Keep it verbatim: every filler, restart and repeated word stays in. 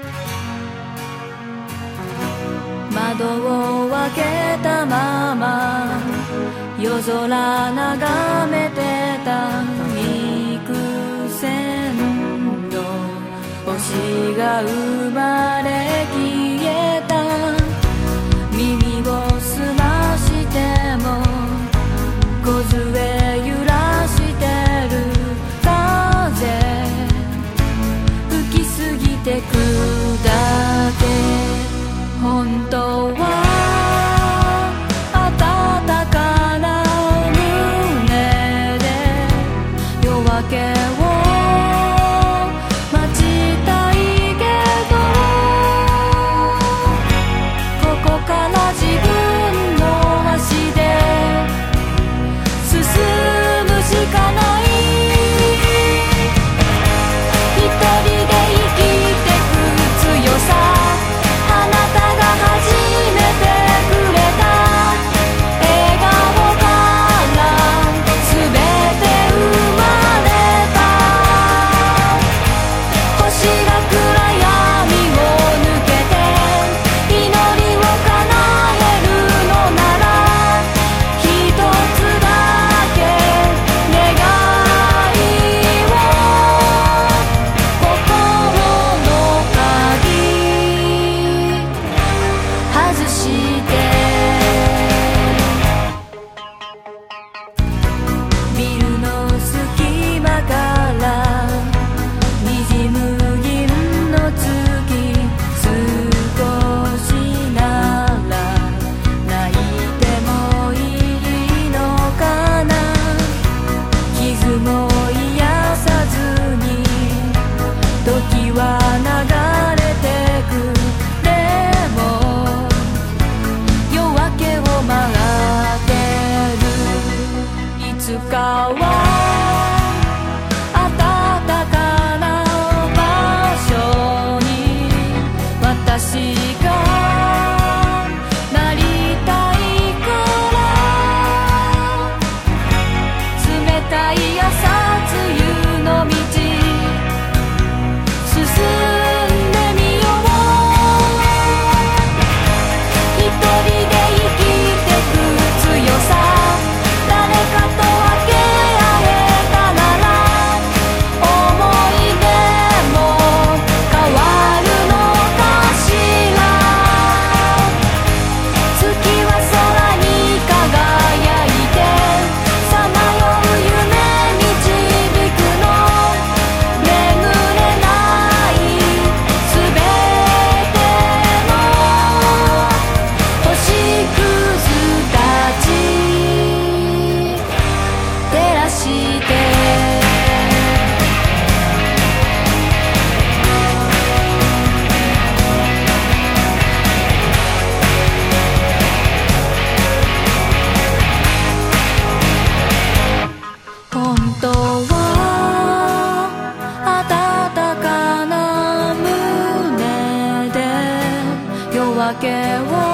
窓を開けたまま夜空眺めてた幾千の星が生まれ消えた。耳を澄ましても梢揺らしてる風吹きすぎてくだけ。本当は暖かな胸で夜明けを待ちたいけど、ここから自分の足で進むしかない。一人で生きてく強さ、あなたが初めてくれた笑顔から全て生まれた。星が暗闇を抜けて祈りを叶えるのなら、一つだけ願いを心の鍵外して。ビルの隙間から滲む銀の月、少しなら泣いてもいいのかな。傷も癒さずに時は流れてく。でも夜明けを待ってる。いつかは暖かな場所に私がなりたいから、冷たい朝露の道進んでみよう。一人で生きてく強さ、誰かと分け合えたなら思い出も変わるのかしら。月は空に輝いてさまよう夢導くの。眠れないすべての星屑たち照らして。本当は暖かな胸で夜明けを